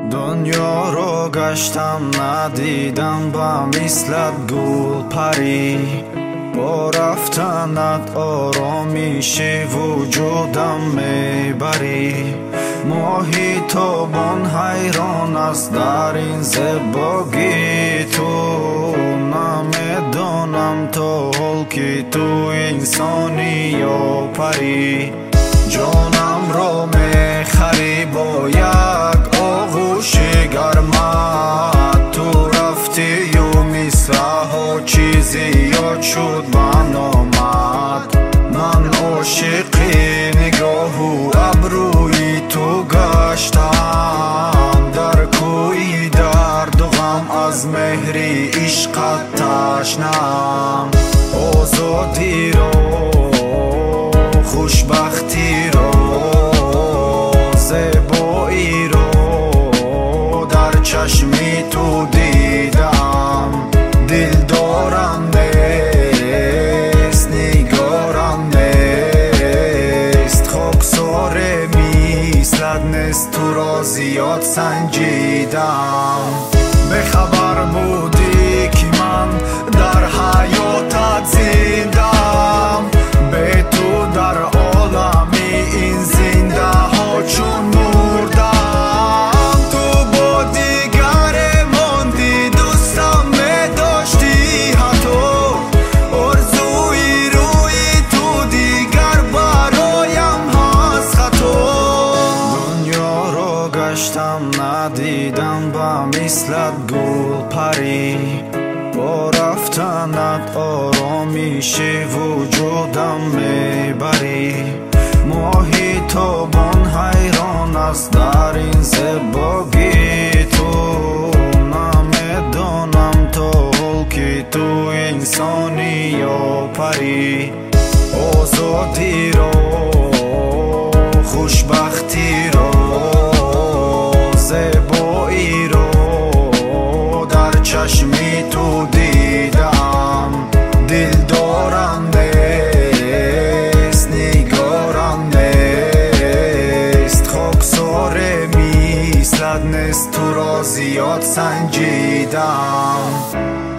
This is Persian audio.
دنیا رو گشتم ندیدم با مثلت گل پری، با رفتنت آرامیش وجودم میبری. محیطابان حیران است در این زیبایی تو، نمیدونم تو حال که تو انسانی یا پری. جانم رو میخری با یک آغوش گرمت، تو رفتی و مصرع‌ها چیزی یاد شد من آمد. من عاشق نگاه و ابروی تو گشتم، در کوی درد و غم از مهری عشقت تشنم. آزادی رو، خوشبختی رو، زیبایی رو در چشمی تو دیدم. دل دارم نیست، نگارم نیست، خاکسار مثلت نیست، تو را زیاد سنجیدم. به خبر بودی که من در حیاتت زندم، به تو در عالمی این زنده ها چون مردم. تو با دیگر ماندی دوستم می داشتی، حتی آرزوی روی تو دیگر برایم هست خطا. دنیا رو گشتم ندیدم با مثلت گل پری، با رفتنت آرامیش وجودم میبری. محیطابان حیران است در این زیبایی تو، نمیدونم تو حال که تو انسانی یا پری. آزادی رو، خوشبختی رو، زیبایی رو در چشمی تو دیدم. دل دارم نیست، نگارم نیست، خاکسار مثلت نیست، تو را زیاد سنجیدم.